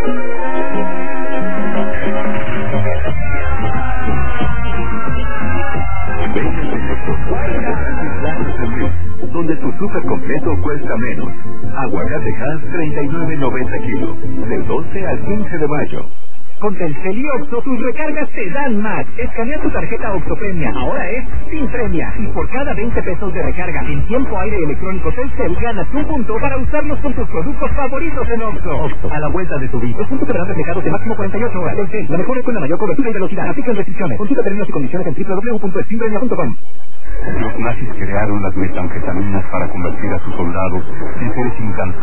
Donde tu súper completo cuesta menos. Aguacate Hass 39.90 kilos. Del 12 al 15 de mayo. Con Telcel y Oxxo, tus recargas te dan más. Escanea tu tarjeta Oxxo Premia. Ahora es sin premia. Y por cada 20 pesos de recarga en tiempo aire electrónico Telcel, ganas un punto para usarlos con tus productos favoritos en Oxxo. Oxxo, a la vuelta de tu vida. Los puntos serán reflejados de máximo 48 horas. Telcel, la mejor con la mayor cobertura y velocidad. Aplican restricciones. Consulta términos y condiciones en www.eximpremia.com. Los nazis crearon las metanfetaminas para convertir a sus soldados en seres incansables.